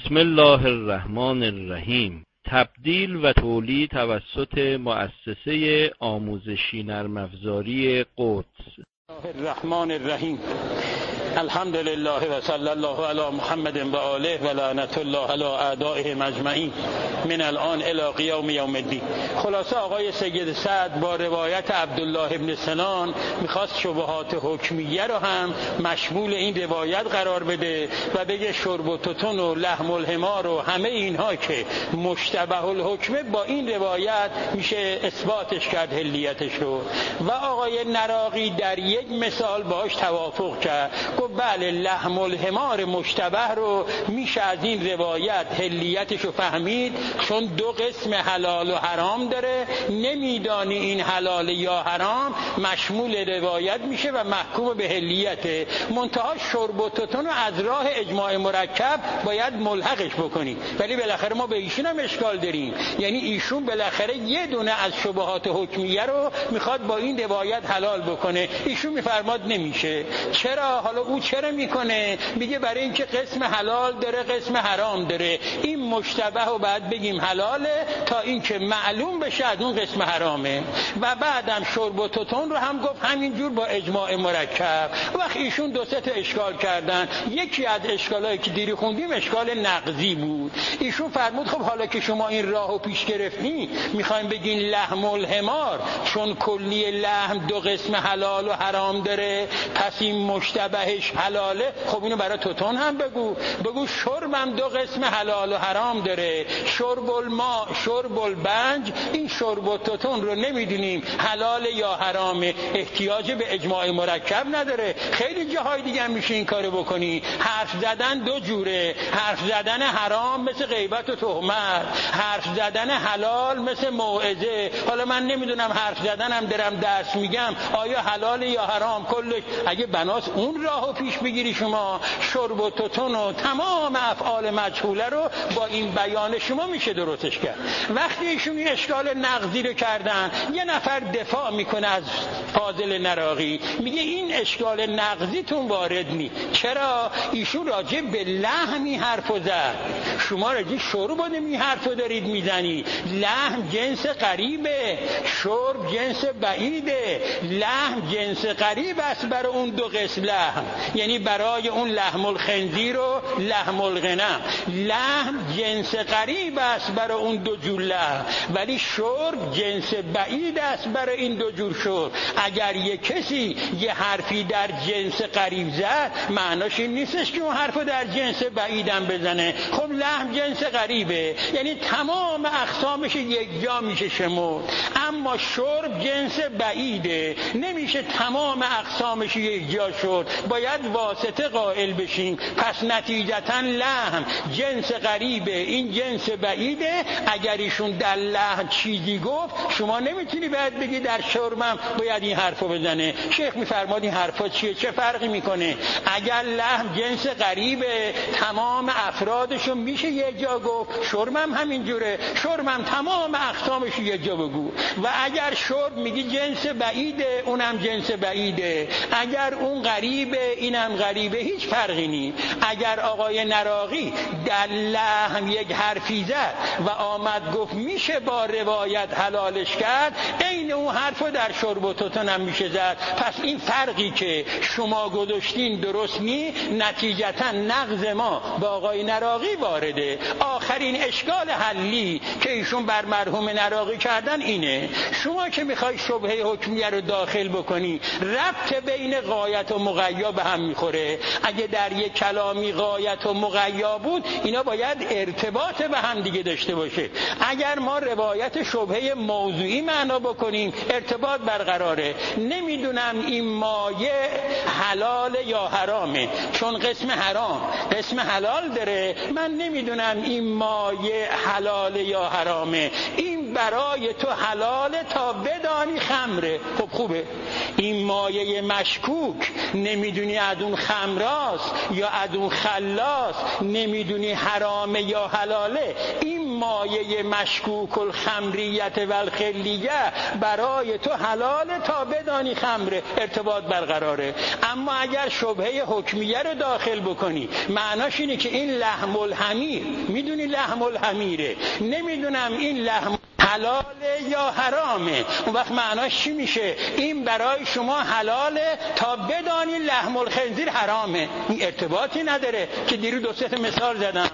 بسم الله الرحمن الرحیم. تبدیل و تولید توسط مؤسسه آموزشی نرم‌افزاری قدس. الرحمن الرحیم. الحمد لله و صلی الله علی محمد و آله و لعنت الله علی اعدائهم اجمعین من الان الی قیام یوم الدین. خلاصه آقای سید سعد با روایت عبدالله ابن سنان میخواست شبهات حکمیه رو هم مشمول این روایت قرار بده و بگه شرب و تتن و لحم الحمار و همه اینها که مشتبه الحکمه با این روایت میشه اثباتش کرد حلیتش رو. و آقای نراقی در یک مثال باش توافق کرد، گفت بله لحم الحمار مشتبه رو میشه از این روایت حلیتش رو فهمید، چون دو قسم حلال و حرام داره، نمیدانی این حلال یا حرام مشمول روایت میشه و محکوم به حلیته. منتها شرب و تتن از راه اجماع مرکب باید ملحقش بکنی، ولی بالاخره ما به ایشون هم اشکال داریم، یعنی ایشون بالاخره یه دونه از شبهات حکمیه رو میخواد با این روایت حلال بکنه، ایشون میفرماد نمیشه. چرا؟ حالا او چرا میکنه؟ میگه برای اینکه قسم حلال داره قسم حرام داره، این مشتبه رو بعد بگیم حلاله تا اینکه معلوم بشه از اون قسم حرامه. و بعدم شرب و تتن رو هم گفت همینجور با اجماع مرکب. وقت ایشون دو سه تا اشکال کردن، یکی از اشکالایی که دیری خوندیم اشکال نقضی بود. ایشون فرمود خب حالا که شما این راهو پیش گرفتین میخوایم بگین لحم الحمار چون کلی لحم دو قسم حلال و حرام داره پس این مشتبهش حلاله، خب اینو برای تتن هم بگو شربم دو قسم حلال و حرام داره، شرب الماء شرب البنج، این شرب و تتن رو نمیدونیم حلال یا حرامه، احتیاج به اجماع مرکب نداره. خیلی جاهای دیگه هم میشه این کارو بکنی. حرف زدن دو جوره، حرف زدن حرام مثل غیبت و تهمت، حرف زدن حلال مثل موعظه. حالا من نمیدونم حرف زدنم درم درس میگم آیا حلال یا حرام، کلش اگه بناس اون راهو پیش بگیری شما شرب و تتن و تمام افعال مجهوله رو با این بیان شما میشه درستش کرد. وقتی ایشون این اشکال نقضی رو کردن، یه نفر دفاع میکنه از فاضل نراقی، میگه این اشکال نقضیتون وارد نی. چرا؟ ایشون راجع به لحمی حرفو زد، شما راجع شرب این حرفو دارید میزنی. لحم جنس غریبه، شرب جنس بعیده. لحم جنس غریب است برای اون دو قسم لحم، یعنی برای اون لحم الخنزیر و لحم الغنم. لحم جنس غریب است برای اون دو جور لحم، ولی شرب جنس بعید است برای این دو جور شرب. اگر یک کسی یه حرفی در جنس غریب زد، معناش این نیستش که اون حرفو در جنس بعیدم بزنه. خب لحم جنس غریبه، یعنی تمام اقسامش یک جا میشه شمرد، اما شرب جنس بعیده، نمیشه تمام اقسامش یک جا شد، باید واسطه قائل بشیم. پس نتیجتا لحم جنس غریبه، این جنس بعیده. اگر ایشون در لحم چیزی گفت، شما نمیتونی باید بگی در شربم باید این حرفو بزنه. شیخ میفرماد این حرفا چیه؟ چه فرقی میکنه؟ اگر لحم جنس غریبه تمام افرادشو میشه یک جا گفت، شربم همینجوره، شربم تمام اقسامش یک جا بگو. و اگر شرب میگی جنس بعیده، اونم جنس بعیده، اگر اون غریبه اینم غریبه، هیچ فرقی نیست. اگر آقای نراقی در لحم یک حرفی زد و آمد گفت میشه با روایت حلالش کرد، عین اون حرفو در شرب و تتن هم میشه زد. پس این فرقی که شما گذاشتین درست نی، نتیجتا نقض ما با آقای نراقی وارده. آخرین اشکال حلی که ایشون بر مرحوم نراقی کردن اینه، شما که میخوای شبهه حکمیه رو داخل بکنی، ربط بین غایت و مغیا به هم میخوره. اگه در یک کلامی غایت و مغیا بود، اینا باید ارتباط به هم دیگه داشته باشه. اگر ما روایت شبهه موضوعی معنا بکنیم، ارتباط برقراره. نمیدونم این مایه حلال یا حرامه، چون قسم حرام قسم حلال داره، من نمیدونم این مایه حلال یا حرامه. این برای تو حلاله تا بدانی خمره. خب خوبه، این مایه مشکوک نمیدونی ادون خمراست یا ادون خلاص، نمیدونی حرامه یا حلاله. این مایه مشکوک الخمریت و الخلیه برای تو حلاله تا بدانی خمره، ارتباط برقراره. اما اگر شبهه حکمیه رو داخل بکنی، معناش اینه که این لحم الحمیر، میدونی لحم الحمیره، نمیدونم این لحم حلاله یا حرامه، اون وقت معناش چی میشه؟ این برای شما حلاله تا بدانی لحم الخنزیر حرامه. این ارتباطی نداره که دیرو دو سه مثال زدم.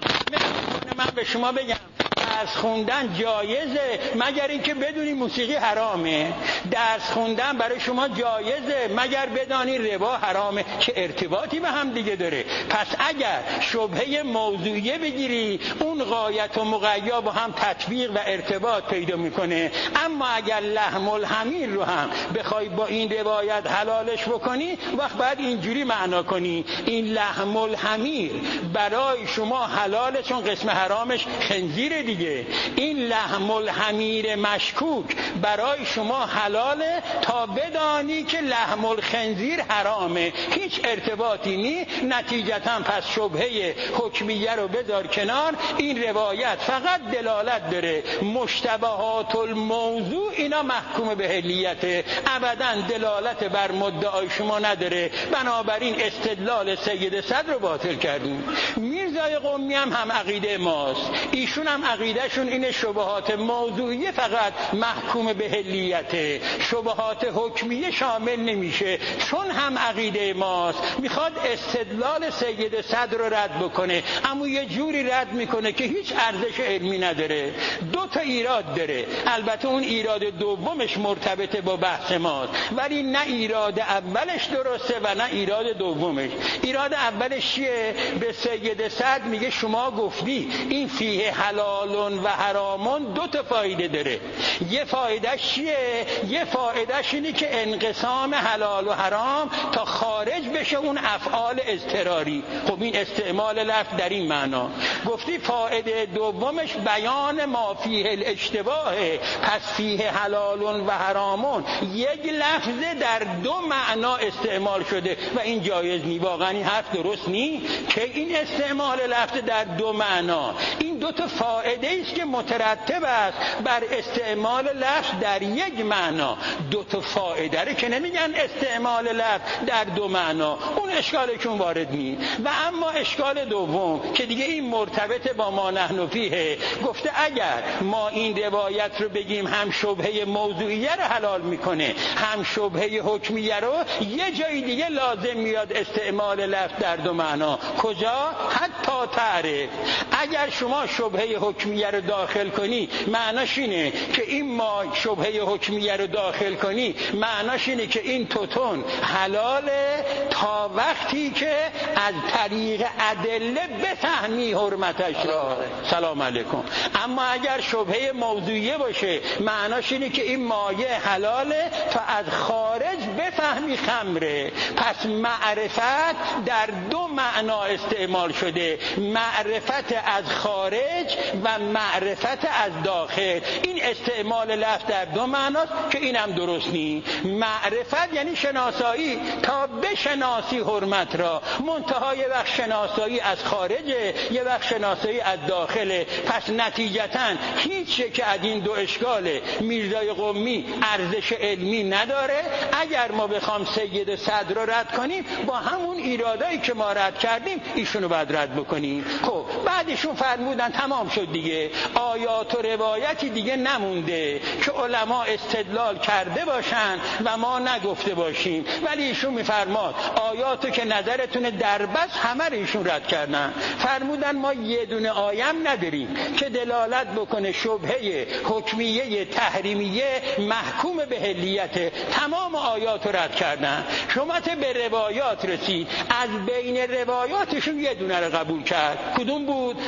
من به شما بگم درس خوندن جایزه مگر اینکه بدونی موسیقی حرامه، درس خوندن برای شما جایزه مگر بدانی ربا حرامه. چه ارتباطی به هم دیگه داره؟ پس اگر شبهه موضوعیه بگیری، اون غایت و مقیا با هم تطبیق و ارتباط پیدا میکنه. اما اگر لحم الحمیر رو هم بخوای با این روایت حلالش بکنی، وقت بعد اینجوری معنا کنی این لحم الحمیر برای شما حلاله چون قسم حرامش خنزیر دیگه، این لحم الحمیر مشکوک برای شما حلاله تا بدانی که لحم الخنزیر حرامه. هیچ ارتباطی نی. نتیجتا پس شبهه حکمیه رو بذار کنار. این روایت فقط دلالت داره، مشتبهات الموضوع اینا محکوم به حلیته، ابدا دلالت بر مدعای شما نداره. بنابراین استدلال سید صدر رو باطل کردیم. میرزای قمی هم عقیده ماست، ایشون هم عقیدهشون اینه شبهات موضوعیه فقط محکوم به حلیته، شبهات حکمیه شامل نمیشه. چون هم عقیده ماست میخواد استدلال سید صدر رو رد بکنه، اما یه جوری رد میکنه که هیچ ارزش علمی نداره. دو تا ایراد داره، البته اون ایراد دومش مرتبطه با بحث ماست، ولی نه ایراد اولش درسته و نه ایراد دومش. ایراد اولش چیه؟ به سید صدر میگه شما گفتی این فیه حلال و حرامون دو تا فایده داره. یه فایدهش چیه؟ یه فایدهش اینه که انقسام حلال و حرام تا خارج بشه اون افعال اضطراری. خب این استعمال لفظ در این معنا. گفتی فایده دومش بیان ما فیه الاشتباه، پس فیه حلال و حرامون یک لفظ در دو معنا استعمال شده و این جایز نی. واقعا این حرف درست نی که این استعمال لفظ در دو معنا، این دو تا فایده است که مترتب است بر استعمال لفظ در یک معنا. دو تا فایده رو که نمیگن استعمال لفظ در دو معنا، اون اشکالشون وارد نی. و اما اشکال دوم که دیگه این مرتبط با ما نحن فیه، گفته اگر ما این روایت رو بگیم هم شبهه موضوعیه رو حلال میکنه هم شبهه حکمیه رو، یه جای دیگه لازم میاد استعمال لفظ در دو معنا. کجا؟ حتی تعرف. اگر شما شبهه حکمیه رو داخل کنی معناش اینه که این ما شبهه حکمیه رو داخل کنی معناش اینه که این توتون حلاله تا وقتی که از طریق ادله بفهمی حرمتش را. سلام علیکم. اما اگر شبهه موضوعیه باشه معناش اینه که این مایه حلاله تا از خارج بفهمی خمره. پس معرفت در دو معنا استعمال شده، معرفت از خارج و معرفت از داخل. این استعمال لفظ در دو معناست که اینم درست نی. معرفت یعنی شناسایی، تا بشناسی حرمت را. منتها یه وقت شناسایی از خارجه، یه وقت شناسایی از داخله. پس نتیجتاً هیچ یک از این دو اشکال میرزای قمی ارزش علمی نداره. اگر ما بخوام سید صدر رو رد کنیم با همون ایرادایی که ما رد کردیم ایشونو باید رد بکنیم. خب بعدشون فرمودن تمام شد دیگه، آیات و روایتی دیگه نمونده که علما استدلال کرده باشن و ما نگفته باشیم. ولی ایشون میفرماد آیاتو که نظرتون دربست همه رو ایشون رد کردن. فرمودن ما یه دونه آیم نداریم که دلالت بکنه شبهه حکمیه تحریمیه محکوم به حلیت. تمام آیات رو رد کردن. شما به روایات رسید، از بین روایاتشون یه دونه رو قبول کرد. کدوم بود؟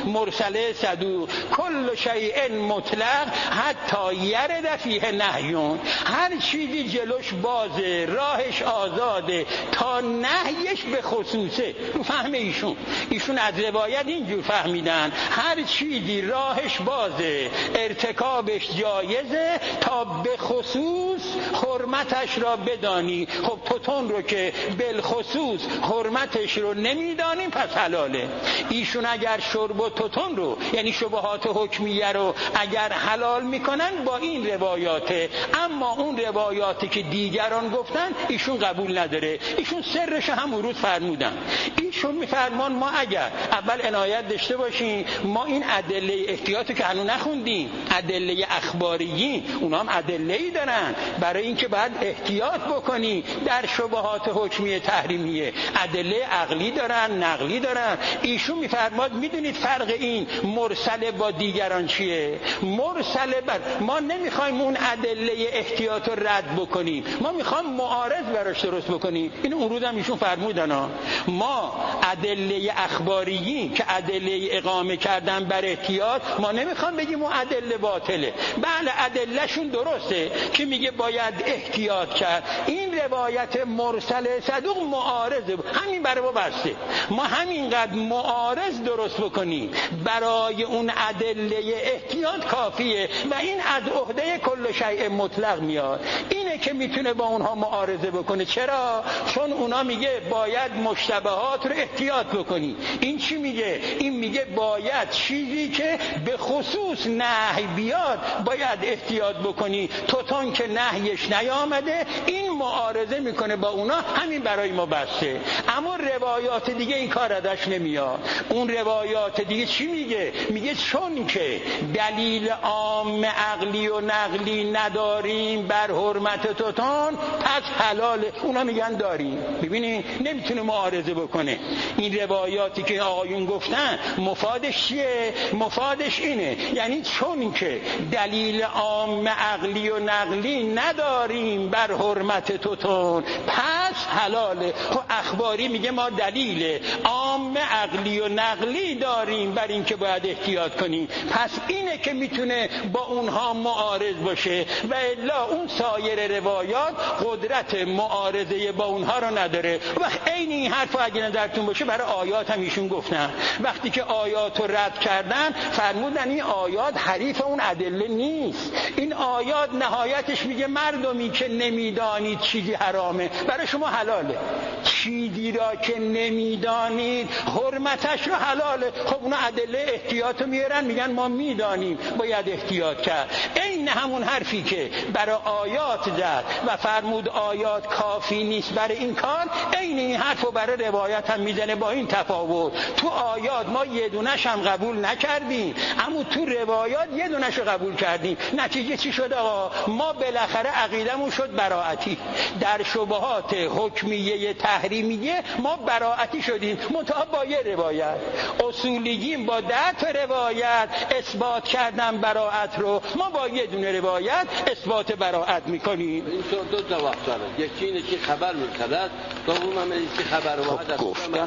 مرسله صدوق کل شیء مطلق حتی یرد فیه نهیون، هر چیزی جلوش بازه، راهش آزاده تا نهیش به خصوصه. رو فهم ایشون از روایت اینجور فهمیدن هر چیزی راهش بازه، ارتکابش جایزه تا به خصوص حرمتش را بدانی. خب توتون رو که بالخصوص حرمتش رو نمیدانیم پس حلاله. ایشون اگر شرب و توتون رو یعنی شبهات حکمیه رو اگر حلال میکنن با این روایاته، اما اون روایاتی که دیگران گفتن ایشون قبول نداره. ایشون سرش هم ورود فرمودن. ایشون میفرمان ما اگر اول عنایت داشته باشیم، ما این ادله احتیاطی که هنوز نخوندیم، ادله اخباریین، اونا هم ادله‌ای دارن برای اینکه باید احتیاط بکنی در شبهات حکمی تحریمیه. ادله عقلی دارن، نقلی دارن. ایشون میفرماد میدونید فرق این مرسل با دیگران چیه؟ مرسل ما نمیخوایم اون ادله احتیاط رو رد بکنیم، ما میخوایم معارض براش درست بکنیم. این اون روز هم ایشون فرمودن ما ادله اخباریین که ادله اقامه کردن بر احتیاط، ما نمیخوام بگیم اون ادله باطله. بله ادلهشون درسته که میگه باید احتیاط کرد. این روایت مرسل صدوق معارضه، همین برای ما بسته. ما همینقدر معارض درست بکنیم برای اون ادله احتیاط کافیه و این از عهده کل شیء مطلق میاد. اینه که میتونه با اونها معارضه بکنه. چرا؟ چون اونا میگه باید مشتبهات رو احتیاط بکنی. این چی میگه؟ این میگه باید چیزی که به خصوص نهی بیاد باید احتیاط بکنی. توتون که نهیش نیامده این معارضه میکنه با اونا، همین برای ما بسته. اما روایات دیگه این کار ازش نمیاد. اون روایات دیگه چی میگه؟ میگه چون که دلیل عام عقلی و نقلی نداریم بر حرمت توتون پس حلاله. اونا میگن داریم. ببینین نمیتونه معارضه بکنه. این روایاتی که آقایون گفتن مفادش چیه؟ مفادش اینه، یعنی چون که دلیل عام عقلی و نقلی نداریم بر حرمت توتون پس حلاله. خب اخباری میگه ما دلیل عام عقلی و نقلی داریم بر این که باید احتیاط کنیم، پس اینه که میتونه با اونها معارض باشه و الا اون سایر روایات قدرت معارضه با اونها رو نداره. و عین این حرف اگه نظرتون باشه برای آیات هم ایشون گفتن. وقتی که آیات رو رد کردن فرمودن این آیات حریف اون ادله نیست. این آیات نهایتش میگه مردمی که نمیدانید چیزی حرامه برای شما حلاله، چیزی را که نمیدانید حرمتش رو حلاله. خب اونا ادله احتیاط رو میارن میگن ما میدانیم باید احتیاط کرد. این همون حرفی که برای آیات زد و فرمود آیات کافی نیست برای این کار، این حرف رو برای روایت هم میزنه با این تفاوت. تو آیات ما یه دونش هم قبول نکردیم، اما تو روایات یه دونش رو قبول کردیم. نتیجه چی شد آقا؟ ما بالاخره عقیدمون شد براعتی. در شبهات حکمیه تحریمیه ما براعتی شدیم، منتها با یه روایت. اصولیین با 10 تا روایت اثبات کردن براعت رو، ما با یه دونه روایت اثبات براعت میکنیم. این دو جواب داره، یکی اینه که خبر میکرد، دوم هم اینه که خبر واحد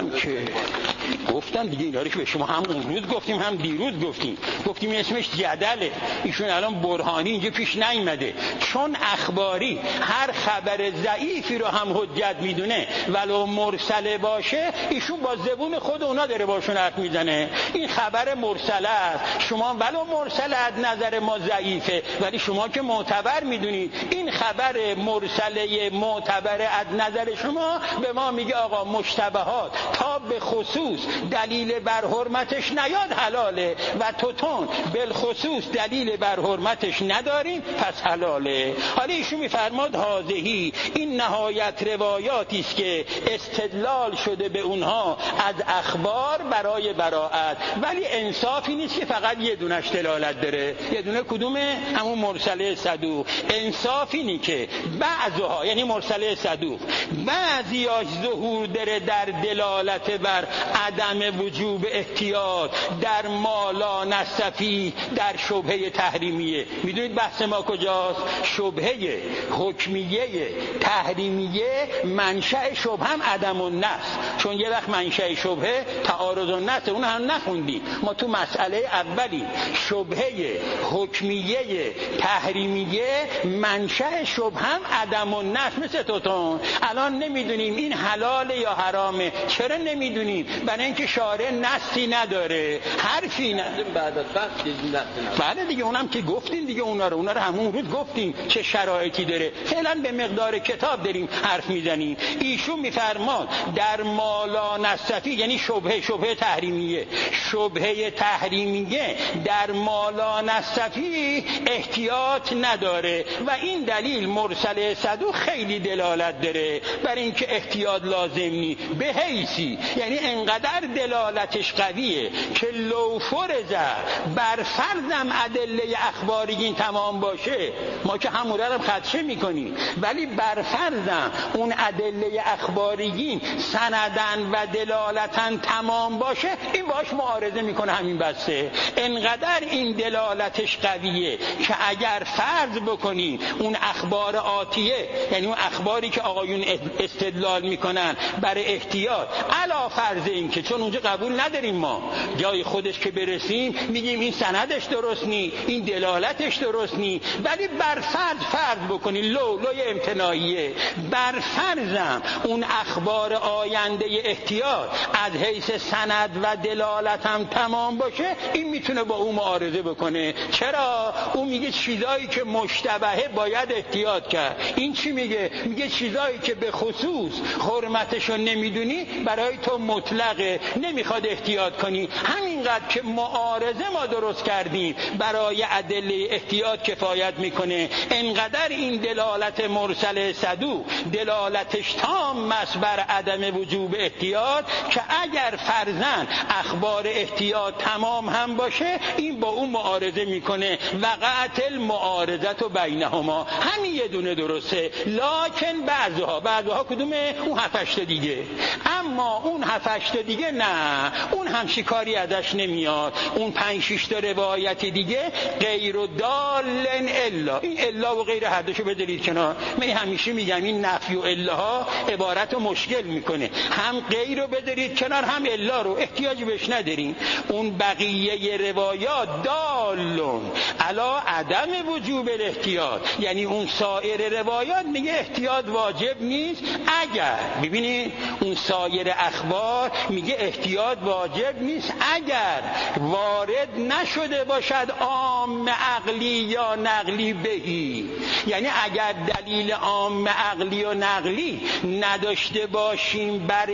گفتم دیگه اینا رو که به شما هم اون روز گفتیم هم دیروز گفتیم اسمش جدله. ایشون الان برهانی اینجا پیش نیامده، چون اخباری هر خبر ضعیفی رو هم حجت میدونه ولو مرسله باشه، ایشون با زبون خود اونا داره باشون حرف میزنه. این خبر مرسله است، شما ولو مرسله از نظر ما ضعیفه ولی شما که معتبر میدونید. این خبر مرسله معتبر از نظر شما به ما میگه آقا مشتبهات تا به خصوص دلیل بر حرمتش نیاد حلاله و توتون بالخصوص دلیل بر حرمتش نداریم پس حلاله. حالا ایشون میفرماد هازهی، این نهایت روایاتی است که استدلال شده به اونها از اخبار برای براعت، ولی انصافی نیست که فقط یه دونش دلالت داره. یه دونه کدومه؟ همون مرسله صدوق. انصاف اینی که بعضها یعنی مرسله صدوق بعضیاش ظهور داره در دلالت بر عدم وجوب احتیاط در مالا نصفی در شبهه تحریمیه. میدونید بحث ما کجاست؟ شبهه حکمیه تحریمیه منشأ شبهه هم عدم النص، چون یه وقت منشأ شبهه تعارض النص، اون هم نخوندیم ما تو مسئله اولی. شبهه حکمیه تحریمیه منشأ شبهه هم عدم النص. مثل توتون الان نمیدونیم این حلاله یا حرامه. چرا نمیدونیم؟ برای اینکه شارع نصی نداره، حرفی نداره. بعد از فصل چیزی نصی. بله دیگه اونم که گفتیم دیگه، اونا رو همون روز گفتیم چه شرایطی داره. فعلا به مقدار کتاب داریم حرف میزنیم. ایشون میفرماد در مالا نصفی، یعنی شبهه تحریمیه، شبهه تحریمیه در مالا نصفی احتیاط نداره و این دلیل مرسل صدوق خیلی دلالت داره بر اینکه احتیاط لازم نی به حیثی، یعنی انقدر دلالتش قویه که لو فرض بر فرضم ادله اخباری تمام باشه، ما که همون رو خدشه میکنیم، ولی بر فرضم اون ادله اخباری سندن و دلالتن تمام باشه، این باش معارضه میکنه همین بسته. انقدر این دلالتش قویه که اگر فرض بکنیم اون اخبار آتیه، یعنی اون اخباری که آقایون استدلال میکنن برای احتیاط، علا فرض این که چون اونجا قبول نداریم ما، جای خودش که برسیم میگیم این سندش درست نی، این دلالتش درست نی، ولی بر فرض بکنی لوی امتناعیه، بر فرضم اون اخبار آینده احتیاط از حیث سند و دلالت هم تمام باشه، این میتونه با اون معارضه بکنه. چرا؟ اون میگه چیزایی که مشتبهه باید احتیاط کرد. این چی میگه؟ میگه چیزایی که به خصوص حرمتشو نمیدونی برای تو مطلقه، نمیخواد احتیاط کنی. همینقدر که معارضه ما درست کردیم برای ادله احتیاط کفایت میکنه. انقدر این دلالت مرسل صدوق دلالتش تام است بر عدم وجوب احتیاط که اگر فرضاً اخبار احتیاط تمام هم باشه، این با اون معارضه میکنه. وقعت المعارضت و بینهما، همین یه دونه درسته. لکن بعضها کدومه؟ اون 7-8 دیگه. اما اون 7-8 دیگه نه، اون همچی کاری ازش نمیاد. اون 5-6 تا روایت دیگه غیر و دالن الا، این الا و غیر هر دوشو بدارید کنار. من همیشه میگم این نفی و الا ها عبارت رو مشکل میکنه. هم غیر رو بدارید کنار، هم الا رو، احتیاجی بهش نداریم. اون بقیه روایات دالون علا عدم وجوب الاحتیاط، یعنی اون سایر روایات میگه احتیاط واجب نیست. اگر ببینید اون سایر اخبار میگه احتیاط واجب نیست اگر وارد نشده باشد عام عقلی یا نقلی بهی، یعنی اگر دلیل عام عقلی و نقلی نداشته باشیم بر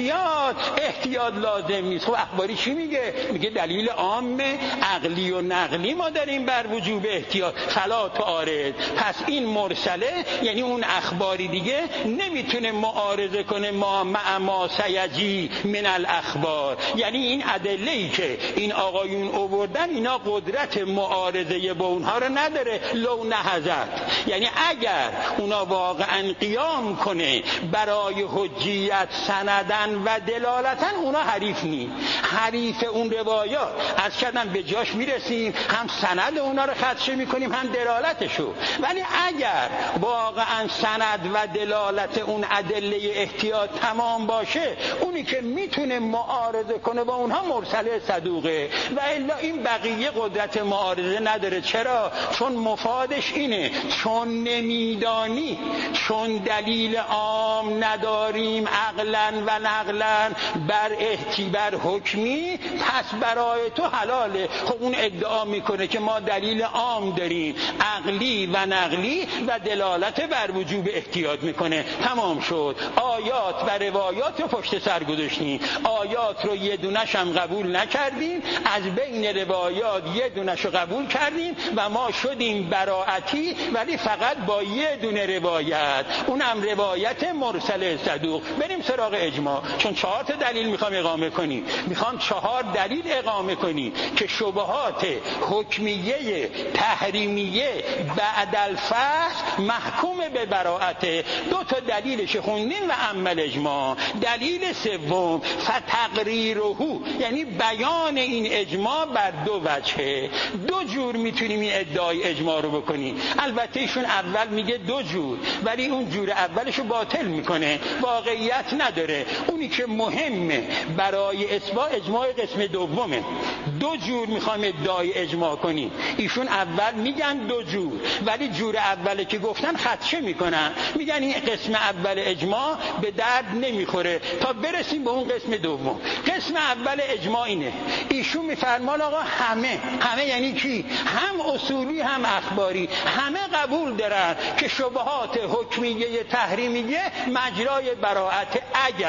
احتیاط لازم نیست. خب اخباری چی میگه؟ میگه دلیل عام عقلی و نقلی ما داریم بر وجوب احتیاط، فلا تعارض. پس این مرسله، یعنی اون اخباری دیگه نمیتونه معارضه کنه ما سیجی من الاخبار، یعنی این ادله‌ای که این آقایون آوردن اینا قدرت معارضه با اونها رو نداره. لو نهضت، یعنی اگر اونا واقعا قیام کنه برای حجیت سندن و دلالتن، اونا حریف نی. حریف اون روایات از کردن به جاش میرسیم، هم سند اونا رو خدشه میکنیم هم دلالتشو. ولی اگر واقعا سند و دلالت اون ادله احتیاط تمام باشه، اونی که میتونه معارضه کنه با اونها مرسل صدوقه، و الا این بقیه قدرت معارضه نداره. چرا؟ چون مفادش اینه، چون نمیدانی، چون دلیل عام نداریم عقلا و نقلا بر حکمی، پس برای تو حلاله. خب اون ادعا میکنه که ما دلیل عام داریم عقلی و نقلی و دلالت بر وجوب احتیاط میکنه. تمام شد. آیات و روایات رو پشت سر گذاشتیم، آیات رو یه دونش هم قبول نکردیم، از بین روایات یه دونش رو قبول کردیم و ما شدیم براعتی، ولی فقط با یه دونه روایت، اونم روایت مرسل صدوق. بریم سراغ اجماع، چون 4 تا دلیل میخوام اقامه کنیم. میخوام 4 دلیل اقامه کنیم که شبهات حکمیه تحریمیه بعد الفحص محکوم به براعت. 2 تا دلیلش خوندیم و عمل اجماع. دلیل سوم فتقریره، یعنی بیان بیان این اجماع بر دو وجهه. دو جور میتونیم این ادعای اجماع رو بکنیم. البته ایشون اول میگه دو جور، ولی اون جور اولشو باطل میکنه، واقعیت نداره. اونی که مهمه برای اثبات اجماع قسم دومه. دو جور میخوایم ادعای اجماع کنیم. ایشون اول میگن دو جور، ولی جور اوله که گفتن خدشه میکنن، میگن این قسم اول اجماع به درد نمیخوره تا برسیم به اون قسم دوم. قسم اول اجماع اینه، ایشون میفرمان آقا همه یعنی کی؟ هم اصولی هم اخباری، همه قبول دارن که شبهات حکمیه تحریمیه مجرای براءت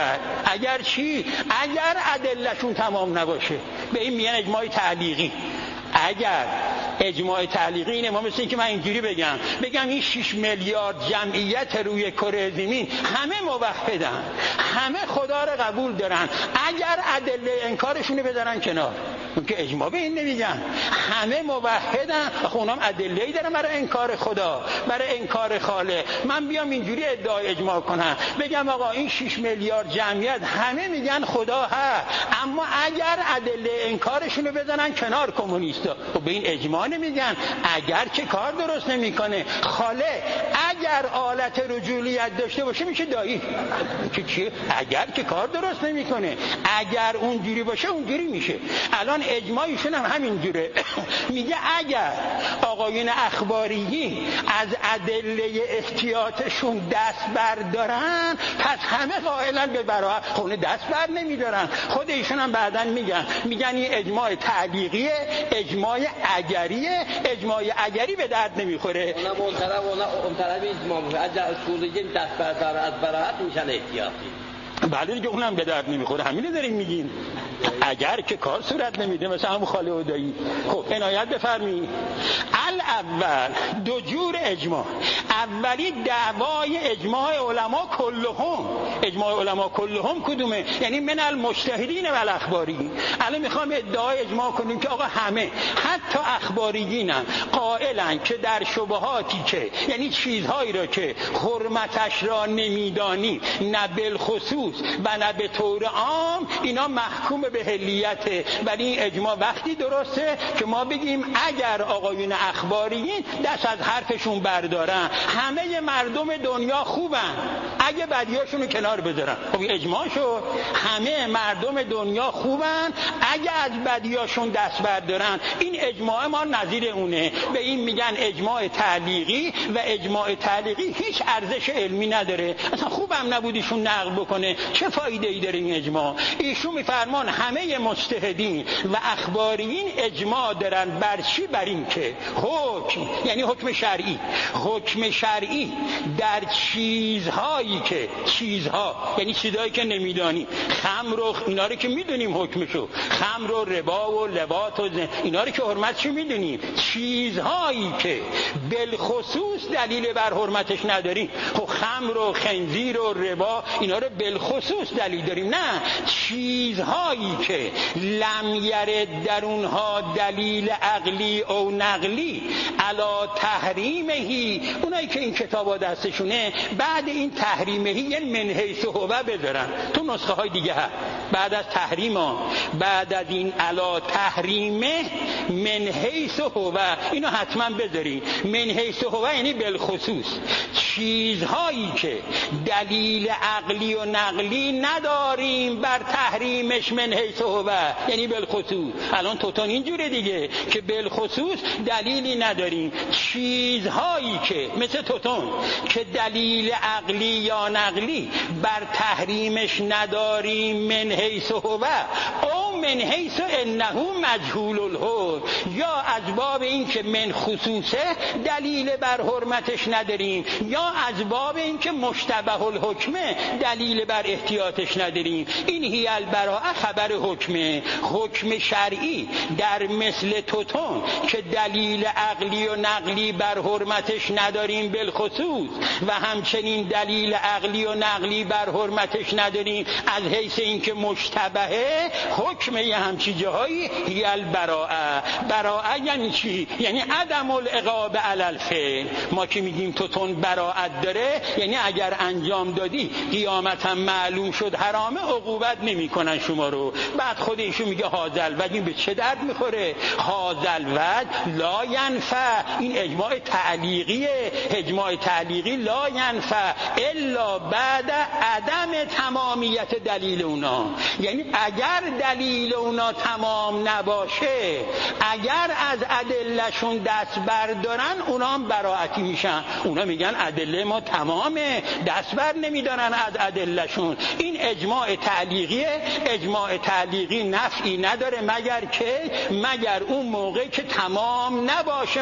اگر چی؟ اگر ادلهشون تمام نباشه. به این میگن اجماع تعلیقی. اگر اجماع تعلیقی اینه، ما مثل این که من اینجوری بگم این 6 میلیارد جمعیت روی کره زمین همه موحدن، همه خدا رو قبول دارن، اگر ادله انکارشون رو بذارن کنار، اون که اجماع به این نمیگن. همه موحدن، اونام ادله‌ای دارن برای انکار خدا، برای انکار خالق. من بیام اینجوری ادعای اجماع کنم، بگم آقا این 6 میلیارد جمعیت همه میگن خدا هست، اما اگر ادله انکارشون رو بزنن کنار کمونیستا، خب به این اجماع نمیگن. اگر که کار درست نمیکنه، خالق اگر آلت رجولیت داشته باشه میشه دایی. که چیه؟ اگر که کار درست نمیکنه، اگر اونجوری باشه اونجوری میشه. الان اجماعشون هم همین جوره. میگه اگر آقایون اخباریین از ادله احتیاطشون دست بردارن، پس همه قائلن به براءت. خونه دست بر نمیدارن. خود ایشون هم بعداً میگن این اجماع تعلیقیه، اجماع اگریه. اجماع اگری به درد نمیخوره. اون طرف اجماع اگر اصولیین دست بردارن از براءت میشن احتیاطی. بله دیگه اونم به درد نمیخوره. همینو داریم میگین. اگر که کار صورت نمیده، مثلا همون خاله و دایی. خب عنایت بفرمایید. الاول دو جور اجماع. اولی دعوای اجماع علما کلهم. اجماع علما کلهم کدومه؟ یعنی من المجتهدین و الاخباریین. الان میخوام ادعای اجماع کنیم که آقا همه، حتی اخباریینم، قائلن که در شبهاتی که، یعنی چیزهایی را که حرمتش را نمیدانی، نه بالخصوص و نه به طور عام، اینا محکوم به حلیته. ولی این اجماع وقتی درسته که ما بگیم اگر آقایون اخباریین دست از حرفشون بردارن، همه مردم دنیا خوبن، اگه بدیاشون رو کنار بذارن. خب این اجماع شد. همه مردم دنیا خوبن، اگه از بدیاشون دست بردارن. این اجماع ما نظیر اونه. به این میگن اجماع تعلیقی، و اجماع تعلیقی هیچ ارزش علمی نداره. اصلا خوبم نبودیشون نقل بکنه، چه فایده ای داره این اجماع؟ ایشون میفرمان همه مجتهدین و اخباریین اجماع دارن بر چی؟ بر این که حکم، یعنی حکم شرعی در چیزهایی که، چیزها یعنی چیزهایی که نمیدانی، خمر و اینا رو که میدونیم حکمشو، خمر و ربا و لواط و اینا رو که حرمتشو میدونیم، چیزهایی که بالخصوص دلیل بر حرمتش نداریم. خب خمر و خنزیر و ربا اینا رو بالخصوص دلیل داریم. نه، چیزهایی که لم یرد در اونها دلیل عقلی او نقلی علی تحریمهی، اونایی که این کتابا دستشونه بعد این تحریمهی یعنی من حیث هو بذارن. تو نسخه های دیگه هست بعد از تحریم ها، بعد از این علی تحریمه من حیث هو، اینو حتما بذارین. من حیث هو یعنی بالخصوص چیزهایی که دلیل عقلی و نقلی نداریم بر تحریمش، من حیث هو یعنی بالخصوص. الان توتون اینجوره دیگه که بالخصوص دلیلی نداریم. چیزهایی که مثل توتون که دلیل عقلی یا نقلی بر تحریمش نداریم، من حیث هو او من حیث انه مجهول الحکم، یا از باب این که من خصوصه دلیل بر حرمتش نداریم، یا از باب این که مشتبه الحکمه دلیل بر احتیاطش نداریم. این هی البراءه خبر حکم شرعی در مثل توتون که دلیل عقلی و نقلی بر حرمتش نداریم بالخصوص، و همچنین دلیل عقلی و نقلی بر حرمتش نداریم از حیث این که مشتبهه. حکم حکم یه همچی جاهایی هی البراءه. براءه یعنی چی؟ یعنی عدم العقاب علی الفعل. ما که میگیم توتون براءت داره یعنی اگر انجام دادی قیامت هم معلوم شد حرامه، عقوبت نمیکنن شما رو. بعد خود ایشون میگه هاذل وجه. این به چه درد میخوره؟ هاذل وجه لا ینفع. این اجماع تعلیقیه. اجماع تعلیقی لا ینفع الا بعد عدم تمامیت دلیل اونا. یعنی اگر دلیل اونا تمام نباشه، اگر از ادلهشون دست بردارن، اونا هم براعتی میشن. اونا میگن ادله ما تمامه، دست بر نمیدارن از ادلهشون. این اجماع تعلیقیه. اجماع تعلیقی نفعی نداره مگر اون موقع که تمام نباشه.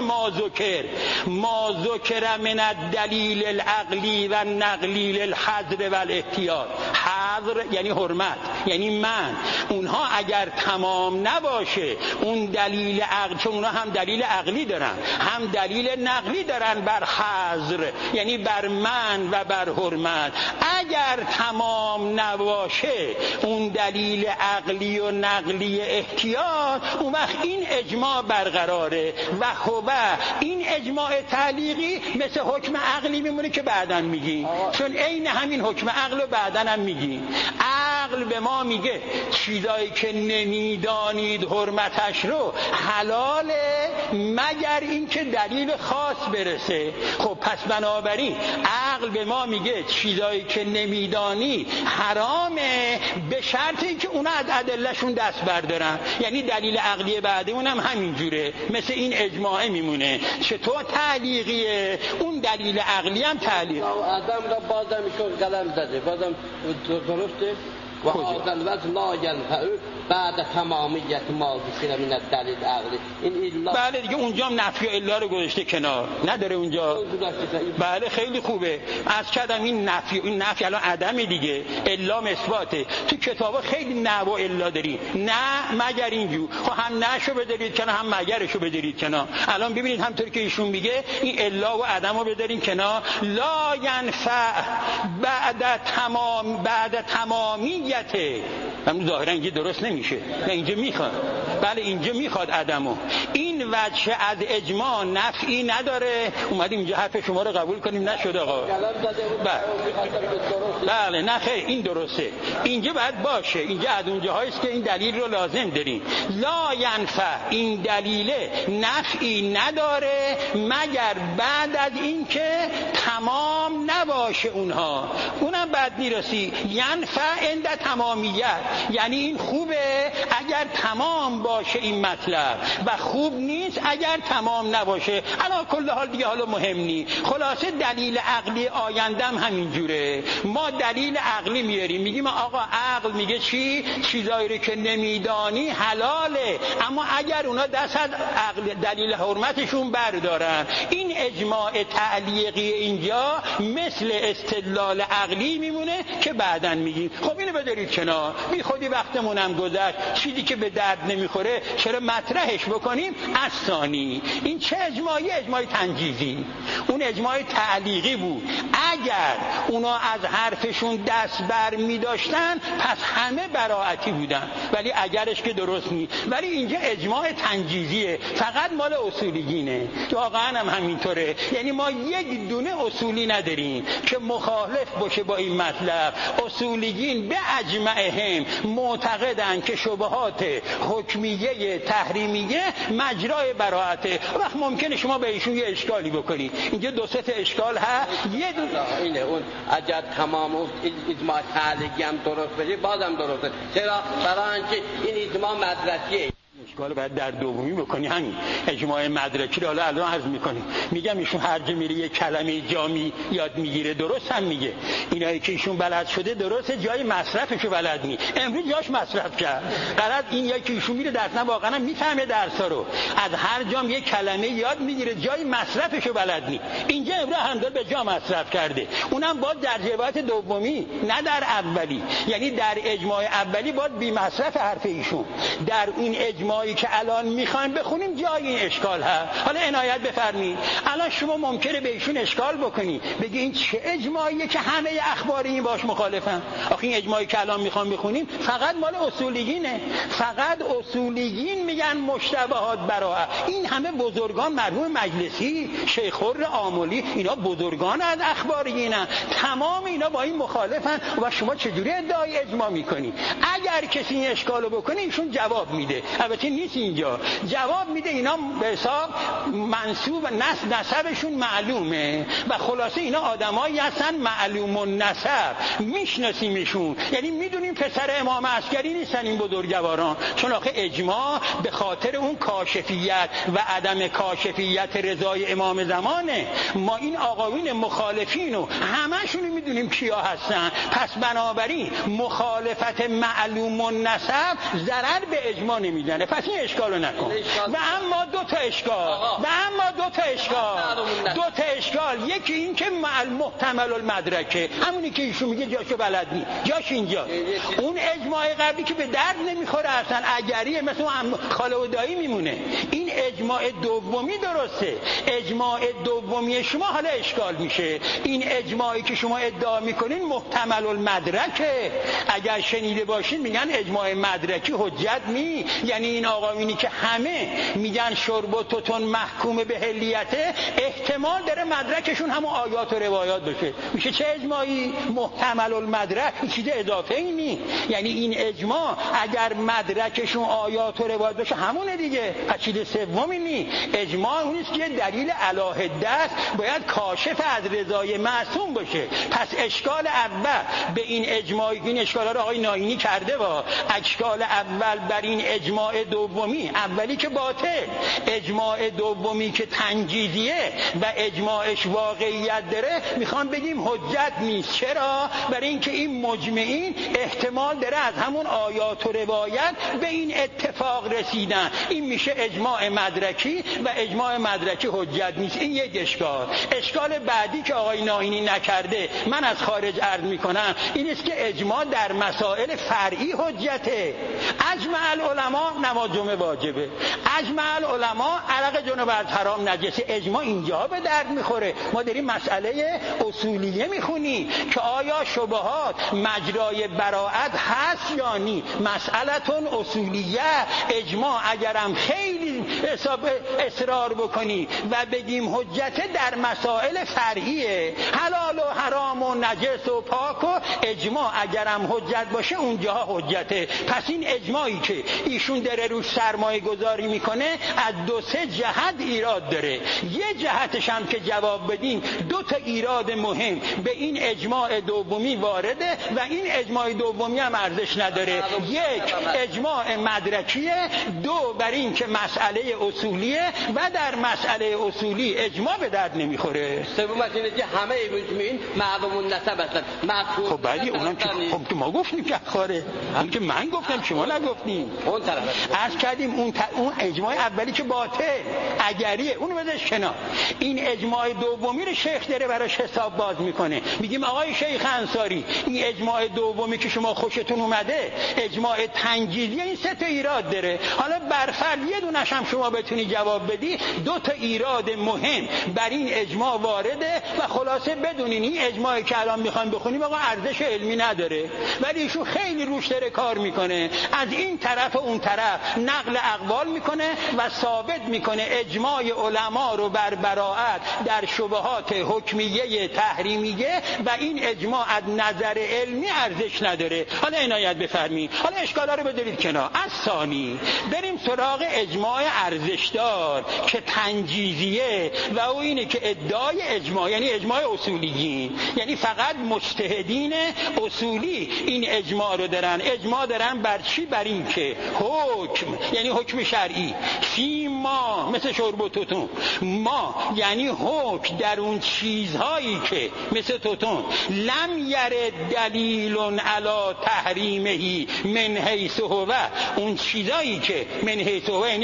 ما ذکر من الدلیل العقلی و نقلی للحظر و الاحتیاط. حظر یعنی حرمت، یعنی من. اونها اگر تمام نباشه اون دلیل عقل، چون اونها هم دلیل عقلی دارن هم دلیل نقلی دارن بر حظر، یعنی بر من و بر حرمت. اگر تمام نباشه اون دلیل عقلی و نقلی احتیاط، اون وقت این اجماع برقراره. و خب این اجماع تعلیقی مثل حکم عقلی میمونه که بعداً میگی، چون عین همین حکم عقل رو بعداً هم میگی. عقل به ما میگه چیزایی که نمیدانید حرمتش رو حلاله مگر اینکه دلیل خاص برسه. خب پس بنابراین عقل به ما میگه چیزایی که نمیدانی حرامه به شرطی که اونا از ادلهشون دست بردارن. یعنی دلیل عقلی بعد اونم همینجوره، مثل این اجماعه میمونه. چطور تعلیقیه؟ اون دلیل عقلی هم تعلیق. آدم را بازم ایشون قلم زده، بازم درسته. و آدم لا ینفع بعد تمامیت ما ذکر من الدلیل عقلی. این بله دیگه اونجا هم نفی و الا رو گذاشته کنار، نداره اونجا. بله خیلی خوبه. از کدام این نفی الان عدم دیگه، الا مثباته. تو کتابا خیلی نه و الا داری، نه مگر اینجور. خب هم نشو بدارید کنار، هم مگرشو بدارید کنار. الان ببینید همونطور که ایشون میگه این الا و عدمو بدارین کنار. لا ینفع بعد تمامیت. همون ظاهرا اینجا درست نمیشه، نه اینجا میخواد. بله اینجا میخواد عدمو. این وجه از اجماع نفعی نداره. اومدیم اینجا حرف شما رو قبول کنیم، نشد آقا. بله نه خیر این درسته. اینجا باید باشه. اینجا از اون جاهاییست که این دلیل رو لازم داریم. لا ینفع این دلیل نفعی نداره مگر بعد از اینکه تمام نباشه اونها. اونم بعد میرسی ینفع عند تمامیت، یعنی این خوبه اگر تمام باشه این مطلب و خوب نیست اگر تمام نباشه. الان کل حال دیگه حالا مهم نی. خلاصه دلیل عقلی آیندم همینجوره. ما دلیل عقلی میاریم، میگیم آقا عقل میگه چی؟ چیزایی رو که نمیدانی حلاله، اما اگر اونا دست از عقل دلیل حرمتشون بردارن. این اجماع تعلیقی اینجا مثل استدلال عقلی میمونه که بعداً میگیم. خب اینو بذارید کنار، بی خودی وقتمونم گذشت. چیزی که به درد نمیخوره چرا مطرحش بکنیم؟ ثانی این چه اجماعی؟ اجماع تنجیزی. اون اجماع تعلیقی بود. اگر اونا از حرفشون دست بر میداشتن پس همه براعتی بودن، ولی اگرش که درست نیست. ولی اینجا اجماع تنجیزیه، فقط مال اصولیگینه. واقعا هم همینطوره. یعنی ما یک دونه اصولی نداریم که مخالف باشه با این مطلب. اصولیگین به اجمعهم معتقدن که شبهات حکمیه تحریمیه مجرای براعته. وقت ممکنه شما به ایشون یه اشکالی بکنید. اینجا دو سه تا اشکال هست. یه اینه اون اگر تمام اجماع تعلیقی هم درست بشه بازم درسته. چرا؟ برای اینکه این اجماع مدرکیه. اشکال باید در دومی بکنی. همین اجماع مدرکی رو الان عرض میکنیم. میگم ایشون هر جا میره یه کلمه جامی یاد میگیره، درست هم میگه. اینایی که ایشون بلد شده درسته، جای مصرفشو بلد نی. امروز جاش مصرف کرد. غلط این یکی ایشون میره درس، نه واقعا میفهمه درسا رو. از هر جام یه کلمه یاد میگیره، جای مصرفشو بلد نی. اینجا امروز هم داره به جا مصرف کرده. اونم باید در جبهت دومی، نه در اولی. یعنی در اجماع اولی باید بی مصرف حرف ایشون. در این اجماع اجماعی که الان میخوایم بخونیم جای این اشکال هست. حالا عنایت بفرمایید. الان شما ممکنه به ایشون اشکال بکنی، بگی این چه اجماعیه که همه اخباری باش مخالفن؟ آخه این اجماعی که الان میخوام بخونیم فقط مال اصولیینه، فقط اصولیین میگن مشتبهات براءت. این همه بزرگان، مرحوم مجلسی، شیخ خر آملی، اینا بزرگان از اخباریینن، تمام اینا با این مخالفن و شما چجوری ادعای اجماع میکنی؟ اگر کسی این اشکالو بکنه ایشون جواب میده، البته نیست اینجا، جواب میده اینا به حساب منسوب و نسبشون معلومه و خلاصه اینا آدمایی هستن معلوم النسب، میشناسیمشون، یعنی میدونیم پسر امام عسکری نیستن این بزرگواران، چون آخه اجماع به خاطر اون کاشفیت و عدم کاشفیت رضای امام زمانه. ما این آقایون مخالفینو همشون میدونیم کیا هستن، پس بنابراین مخالفت معلوم النسب ضرر به اجماع نمیزنه، پس این اشکالو نکن. و اما دو تا اشکال، یکی این که محتمل المدرکه، همونی که ایشون میگه جاشو بلد نی، جاش اینجا. اون اجماع قبلی که به درد نمیخوره اصلا، اگریه، مثل خاله و دایی میمونه. این اجماع دومی درسته، اجماع دومی شما حالا اشکال میشه. این اجماعی که شما ادعا میکنین محتمل المدرکه، اگر شنیده باشین میگن اجماع مدرکی حجت نی، یعنی این آقایونی که همه میگن شرب و توتون محکوم به حلیته، احتمال داره مدرکشون همون آیات و روایات بشه. میشه چه اجماعی؟ محتمل المدرک، این چیز اضافه ای نی. یعنی این اجماع اگر مدرکشون آیات و روایات بشه همونه دیگه، پس چیز سومی نی. اجماع اونیست که دلیل علاهده است، باید کاشف از رضای معصوم باشه. پس اشکال اول به این اجماعی، این اشکالا رو آقای ناینی کرده با اشکال اول بر این اجماع دومی، اولی که باطل، اجماع دومی که تنجیزیه و اجماعش واقعیت داره، میخوام بگیم حجت نیست. چرا؟ برای اینکه این مجمعین احتمال داره از همون آیات و روایت به این اتفاق رسیدن. این میشه اجماع مدرکی و اجماع مدرکی حجت نیست. این یک اشکال. اشکال بعدی که آقای ناینی نکرده، من از خارج عرض میکنم، این است که اجماع در مسائل فرعی حجته. اجمع العلماء نماز جمعه واجبه، اجمع العلماء عرق جنوب از حرام نجسه، اجماع اینجا به درد میخوره. ما داریم مسئله اصولیه میخونیم که آیا شبهات مجرای براءت هست یا نی، مسئلتون اصولیه. اجماع اگرم خیلی اصرار بکنی و بگیم حجته در مسائل فرعیه، حلال و حرام و نجس و پاک، و اجماع اگرم حجت باشه اونجاها حجته. پس این اجماعی که ایشون داره روش سرمایه گذاری میکنه از دو سه جهت ایراد داره. یه جهتش هم که جواب بدیم، دو تا ایراد مهم به این اجماع دومی وارده و این اجماع دومی هم ارزش نداره. یک، اجماع مدرکیه، دو، بر این که مسئله اصولیه و در مسئله اصولی اجماع به درد نمیخوره. سومش اینه که همه مجمعین معلوم النسب هستن. خب بعدی اونم که ما گفتیم که خاره، هم که من گفتم شما نگفتیم. اون طرف عرض کردیم اون اجماع اولی که باطل اگریه، اونو بذارش کنار. این اجماع دومی رو شیخ داره براش حساب باز میکنه. میگیم آقای شیخ انصاری، این اجماع دومی که شما خوشتون اومده، اجماع تنجیزی، این سه تا ایراد داره. حالا برفرض یه دونش هم شما بتونی جواب بدی، دو تا ایراد مهم بر این اجماع وارده و خلاصه بدونین این اجماعی که الان میخوایم بخونیم آقا ارزش علمی نداره، ولی ایشون خیلی روش داره کار میکنه، از این طرف و اون طرف نقل اقوال میکنه و ثابت میکنه اجماع علما رو بر براءت در شبهات حکمیه تحریمیه و این اجماع از نظر علمی ارزش نداره. حالا عنایت بفرمایید، حالا اشکالا رو بذارید کنار. از ثانی بریم سراغ اجماع ارزشدار که تنجیزیه و او اینه که ادعای اجماع، یعنی اجماع اصولیین، یعنی فقط مجتهدین اصولی این اجماع رو دارن. اجماع دارن بر چی؟ بر این که حکم، یعنی حکم شرعی، فی ما، مثل شرب و توتون، ما یعنی حکم در اون چیزهایی که مثل توتون، لم یرد دلیل علی تحریمه من حیث هو، اون چیزایی که من حیث هو یعنی بالخصوص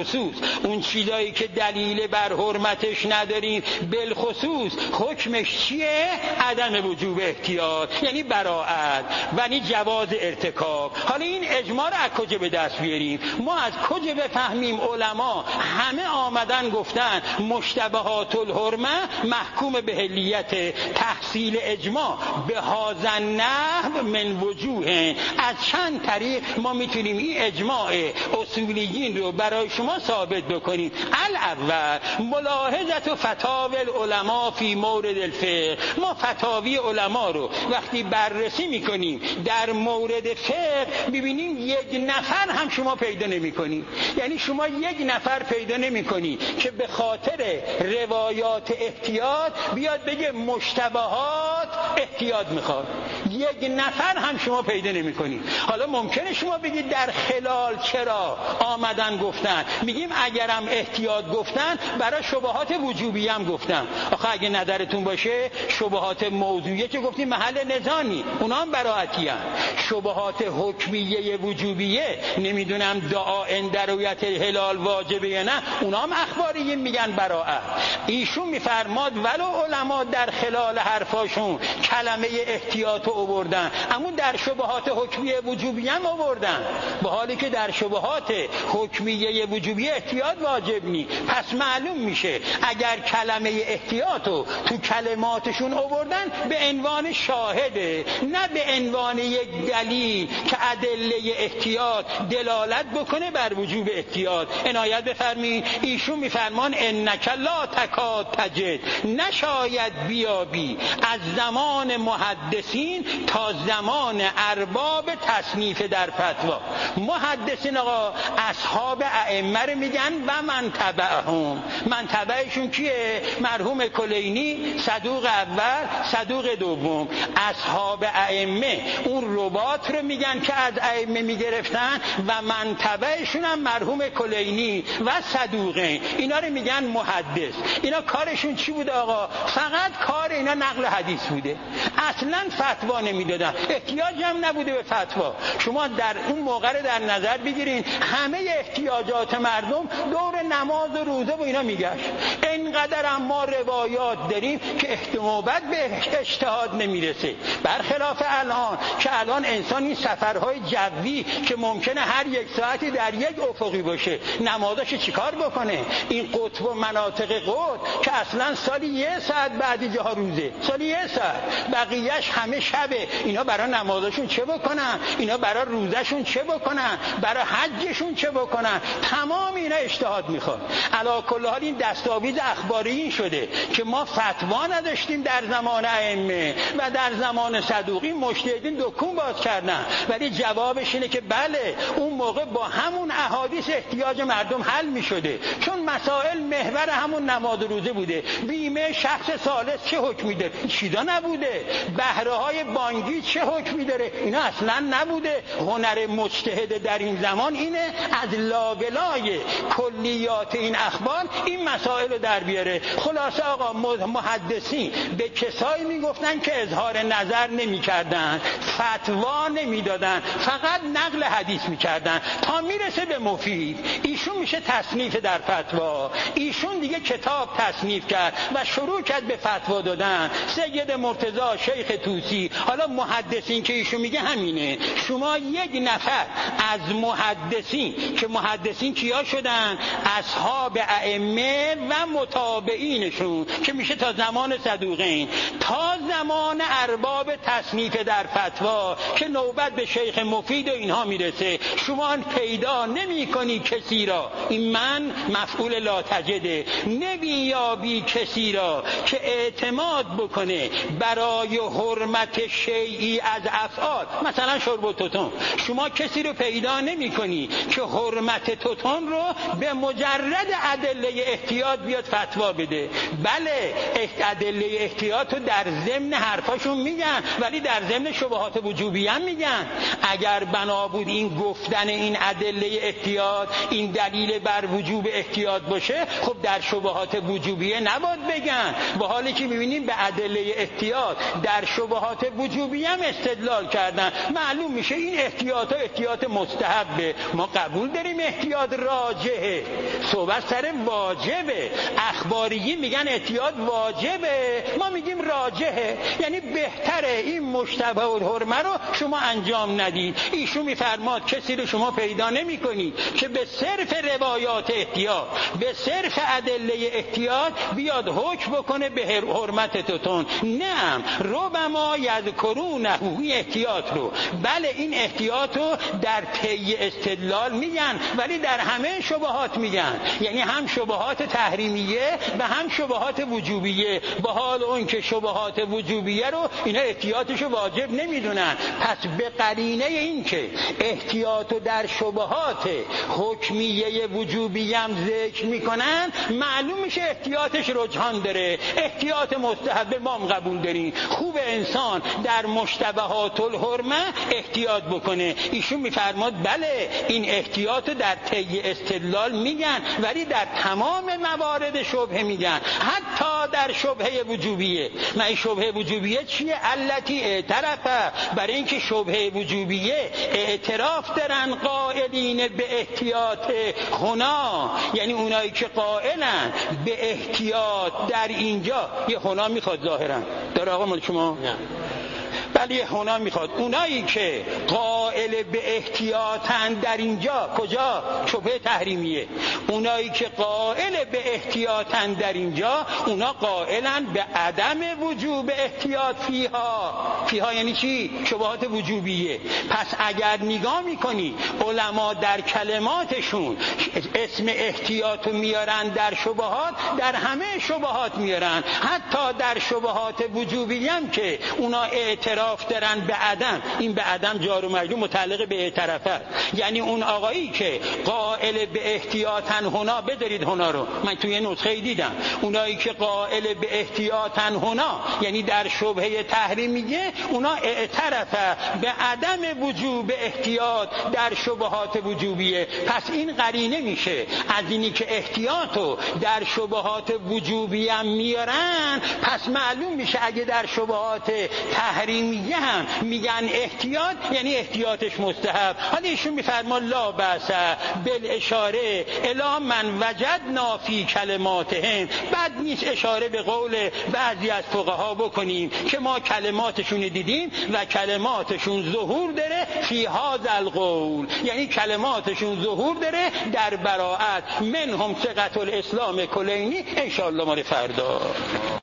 خصوص اون چیزایی که دلیل بر حرمتش نداریم بالخصوص حکمش چیه؟ عدم وجوب احتیاط، یعنی براءت، یعنی جواز ارتکاب. حالا این اجماع رو از کجا به دست بیاریم؟ ما از کجا بفهمیم علما همه آمدن گفتن مشتبهات الحرمه محکوم به حلیت؟ تحصیل اجماع به هذا النحو من وجوه، از چند طریق ما میتونیم این اجماع اصولیین رو برای شما ثابت بکنیم. الاول ملاحظت و فتاوی العلماء فی مورد الفقه، ما فتاوی علما رو وقتی بررسی میکنیم در مورد فقه ببینیم یک نفر هم شما پیدا نمیکنید، یعنی شما یک نفر پیدا نمیکنید که به خاطر روایات احتیاط بیاد بگه مشتبهات احتیاط میخواد، یک نفر هم شما پیدا نمیکنید. حالا ممکنه شما بگید در خلال چرا آمدن گفتن، میگیم اگرم احتیاط گفتن برای شبهات وجوبی هم گفتن. آخه اگه نظرتون باشه شبهات موضوعیه که گفتیم محل نزاعی، اونا هم براعتی هم. شبهات حکمیه وجوبیه نمیدونم دعا در رویت هلال واجبه یا نه، اونا هم اخباریه میگن براعت. ایشون میفرماد ولو علما در خلال حرفاشون کلمه احتیاط رو آوردن، اما در شبهات حکمیه وجوبی هم آوردن، با حالی که در شبهات حکمیه وجوبی احتیاط واجب نی. پس معلوم میشه اگر کلمه احتیاط رو تو کلماتشون آوردن به عنوان شاهده، نه به عنوان یک دلیل که ادله احتیاط دلالت بکنه بر وجوب احتیاط. عنایت بفرمایید ایشون میفرمان انک لا تکاد تجد، نشاید بیابی از زمان محدثین تا زمان ارباب تصنیف در فتوا. محدثین آقا اصحاب ائمه رو میگن و من تبعهم، من تبعشون کیه؟ مرحوم کلینی صدوق اول صدوق دوم. اصحاب ائمه اون رباط رو میگن که از ائمه میگرفتن و من تبعشون هم مرحوم کلینی و صدوقین، اینا رو میگن محدث. اینا کارشون چی بوده آقا؟ فقط کار اینا نقل حدیث بوده، اصلا فتوا نمیدادن، احتیاج هم نبوده به فتوا. شما در اون موقع رو در نظر بگیرین، همه احتیاجات مردم دور نماز و روزه و اینا میگشت. اینقدر هم ما روایات داریم که احتمالات به اجتهاد نمیرسه، برخلاف الان که الان انسان این سفرهای جوی که ممکنه هر یک ساعتی در یک افقی باشه نمازش چیکار بکنه؟ این قطب و مناطق قطب که اصلا سالی 1 ساعت بعدی جاها روزه، سالی 1 ساعت، بقیهش همه شبه. اینا برای نمازشون چه بکنن؟ اینا برای روزشون چه بکنن؟ برای حجشون چه بکنن؟ تمام اینا اجتهاد میخواد. علی کل حال این دستاویز اخباری این شده که ما فتوا نداشتیم در زمان ائمه و در زمان صدوقی مجتهدین دکون باز کردن، ولی جوابش اینه که بله اون موقع با همون احادیث احتیاج مردم حل میشده، چون مسائل محور همون نماز و روزه بوده. بیمه شخص ثالث چه حکمی داره؟ چیزا نبوده. بهره های بانکی چه حکمی داره؟ اینا اصلا نبوده. هنر مجتهد در این زمان اینه از لابلای کلیات این اخبار این مسائل رو در بیاره. خلاصه آقا محدثین به کسایی میگفتن که اظهار نظر نمیکردن، فتوا نمیدادن، فقط نقل حدیث میکردن تا میرسه به مفید. ایشون میشه تصنیف در فتوا. ایشون دیگه کتاب تصنیف کرد و شروع کرد به فتوا دادن. سید مرتضی، شیخ طوسی، حالا محدثین که ایشون میگه همینه. شما یک نفر از محدثین که محدثین کیا شدن؟ اصحاب ائمه و متابعینشون که میشه تا زمان صدوقین تا زمان ارباب تصنیف در فتوا که نوبت به شیخ مفید و اینها میرسه. شما پیدا نمی کنی کسی را، این من مفعول لا تجده، نمیابی کسی را که اعتماد بکنه برای حرمت شیئی از افعال، مثلا شرب توتون. شما کسی رو پیدا نمی کنی که حرمت توتون رو به مجرد ادله احتیاط بیاد فتوا فتوا بده. بله ادله احتیاط رو در ضمن حرفاشون میگن، ولی در ضمن شبهات وجوبیه هم میگن. اگر بنا بود این گفتن این ادله احتیاط این دلیل بر وجوب احتیاط باشه، خب در شبهات وجوبیه نباید بگن. با حالی که میبینیم به ادله احتیاط در شبهات وجوبیه هم استدلال کردن، معلوم میشه این احتیاط مستحبه. ما قبول داریم احتیاط راجحه، صحبت سر واجبه. اخباریی میگن احتیاط واجبه، ما میگیم راجحه، یعنی بهتره این مشتبه الحرمه رو شما انجام ندید. ایشون میفرماد کسی رو شما پیدا نمی‌کنید که به صرف روایات احتیاط، به صرف ادله احتیاط بیاد حکم بکنه به حرمتتون. نه، ربما یذکرونه این احتیاط رو. بله این احتیاط رو در طی استدلال میگن، ولی در همه شبهات میگن، یعنی هم شبهات تحریمیه و هم شبهات وجوبیه. با حال اون که شبهات وجوبیه رو اینا احتیاطش واجب نمیدونن. پس به قرینه این که احتیاط در شبهات حکمیه وجوبیه هم ذکر میکنن، معلوم میشه احتیاطش رجحان داره. احتیاط مستحب ما هم قبول داریم. خوب انسان در مشتبهات الحرمه احتیاط بکنه. ایشون میفرماد بله این احتیاط در طی استدلال میگن، ولی در تمام موارد شبهه میگن، حتی در شبهه وجوبیه. من این شبهه وجوبیه چیه؟ التی اعترفه، برای اینکه شبهه وجوبیه اعتراف دارن قائلین به احتیاط هنا، یعنی اونایی که قائلن به احتیاط در اینجا. یه هنا میخواد ظاهرا داره آقا مال شما؟ نه بلی هنا میخواد. اونایی که قائل به احتیاطن در اینجا، کجا؟ شبهه تحریمیه. اونایی که قائل به احتیاطن در اینجا، اونا قائلن به عدم وجوب احتیاط فیها یعنی چی؟ شبهات وجوبیه. پس اگر نگاه میکنی علما در کلماتشون اسم احتیاط میارن در شبهات، در همه شبهات میارن، حتی در شبهات وجوبیه هم که اونا اعتراف دارن به عدم. این به عدم جار و مجرور متعلق به اعترافه، یعنی اون آقایی که قائل به احتیاطن هنا، بدارید هنا رو من توی نسخه دیدم، اونایی که قائل به احتیاطن هنا یعنی در شبهه تحریمیه، اونا اعترافه به عدم وجوب احتیاط در شبهات وجوبیه. پس این قرینه میشه از اینی که احتیاطو در شبهات وجوبیه هم میارن، پس معلوم میشه اگه در شبهات تحریمیه هم میگن احتیاط، یعنی احتیاطش مستحب. حالا ایشون میفرمان لا بأس بالاشاره الی من وجدنا فی کلماتهم، بد نیست اشاره به قول بعضی از فقها بکنیم که ما کلماتشون دیدیم و کلماتشون ظهور داره فی هذا القول، یعنی کلماتشون ظهور داره در براءت منهم ثقة الاسلام کلینی. ان شاء الله ما فردا